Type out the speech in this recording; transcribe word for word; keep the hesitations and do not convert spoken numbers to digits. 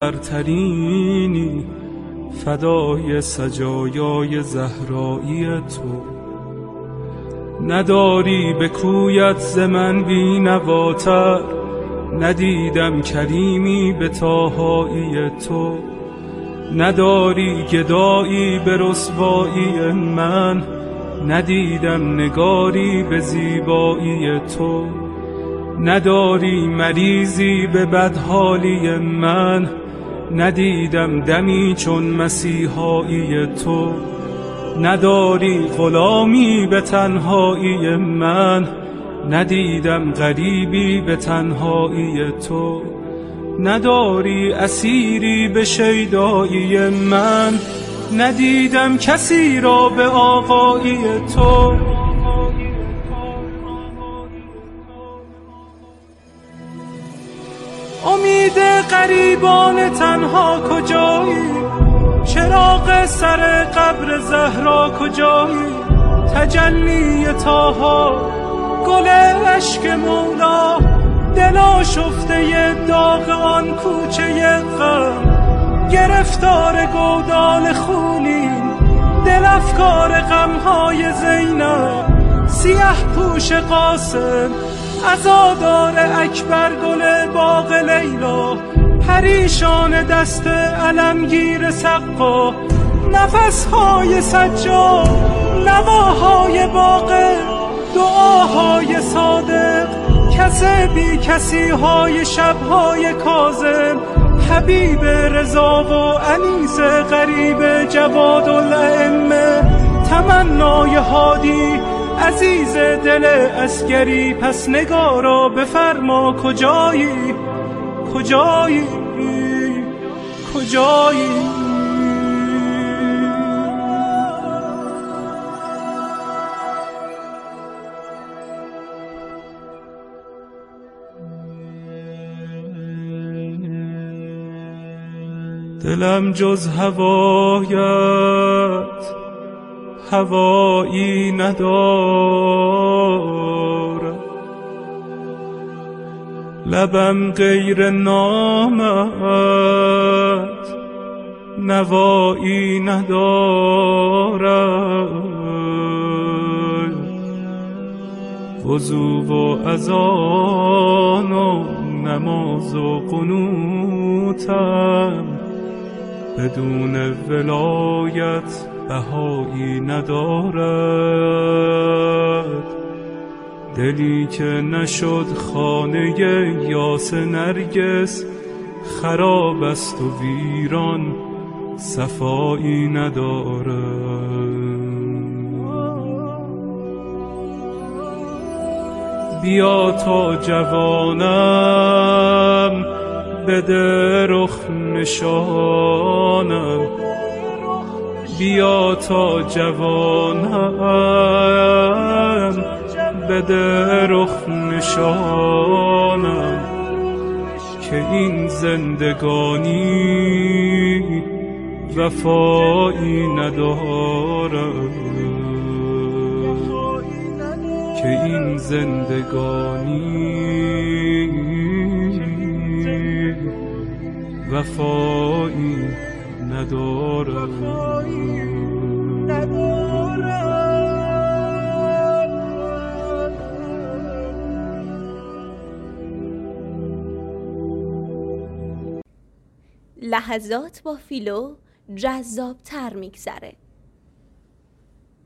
برترینی فدای سجایای زهرایی تو. نداری به کویت ز من بی نواتر، ندیدم کریمی به طاهایی تو. نداری گدایی به رسوایی من، ندیدم نگاری به زیبایی تو. نداری مریضی به بدحالی من، ندیدم دمی چون مسیحایی تو. نداری غلامی به تنهایی من، ندیدم غریبی به تنهایی تو. نداری اسیری به شیدایی من، ندیدم کسی را به آقایی تو. امید غریبان تنها کجایی؟ چراغ سر قبر زهرا کجایی؟ تجلی طاها گل عشق مولا، دل آشفته داغ آن کوچه غم. گرفتار گودال خونین دل افکار غمهای زینب. سیه پوش قاسم عزادار اکبر گل باغ لیلا. پریشان دست علمگیر سقا، نفسهای سجاد نواهای باغ. دعاهای صادق کس بی کسی های شبهای کاظم. حبیب رضا و انیس غریب جواد الائمه. تمنای هادی عزیز دل عسکری. پس نگارا بفرما کجایی؟ کجایی؟ کجایی؟ دلم جز هوایت هوایی ندارد، لبم غیر نامت نوایی ندارد. وضو و اذان و نماز و قنوتم بدون ولایت بهایی ندارد. دلی که نشد خانه یاس نرگس، خراب است و ویران صفایی ندارد. بیا تا جوانم بده رخ نشانم، بیا تا جوانم بده رخ نشانم. که این زندگانی وفایی ندارد، که این زندگانی وفایی ندارد. لحظات با فیلو جذاب تر میگذره.